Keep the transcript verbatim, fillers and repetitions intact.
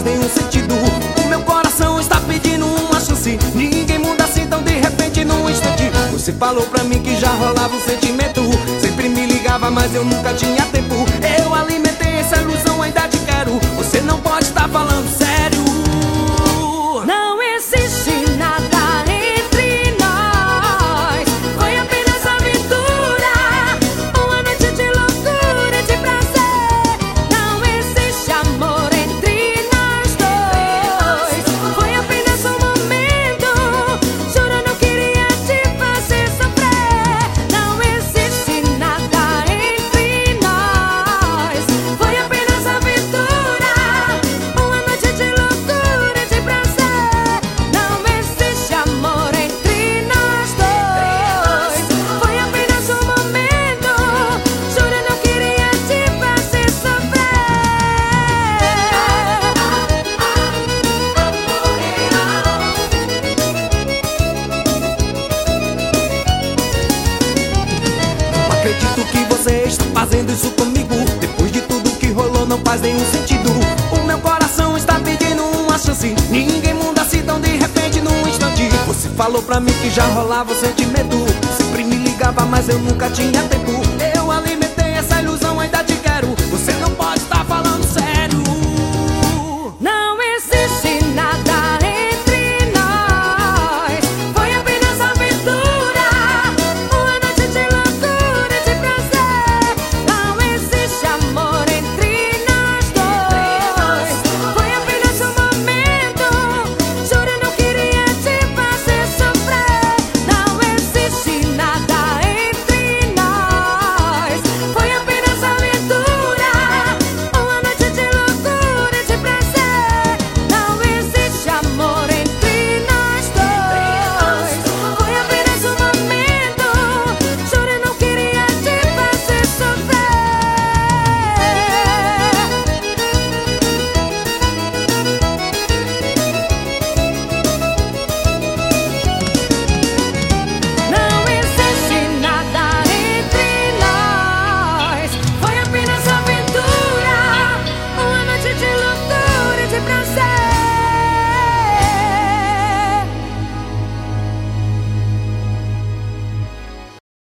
faz nenhum sentido. O meu coração está pedindo uma chance. Ninguém muda assim tão de repente num instante. Você falou pra mim que já rolava um sentimento. Sempre me ligava, mas eu nunca tinha tempo. Eu alimentei essa ilusão, ainda te quero. Você não pode estar falando sério. Não existe nada entre nós. Foi apenas aventura, uma noite de loucura e de prazer. Não existe amor entre nós dois. Foi apenas um momento. Juro, eu não queria te fazer sofrer. Não existe nada entre nós. Foi apenas aventura, uma noite de loucura e de prazer. Não existe amor entre nós dois. Foi apenas um momento. Juro, eu não queria te fazer sofrer. Não acredito que você está fazendo isso comigo. Depois de tudo que rolou não faz nenhum sentido. O meu coração está pedindo uma chance. Ninguém muda assim tão de repente num instante. Você falou pra mim que já rolava o sentimento. Sempre me ligava, mas eu nunca tinha tempo. Eu alimentei essa ilusão, ainda te quero. Você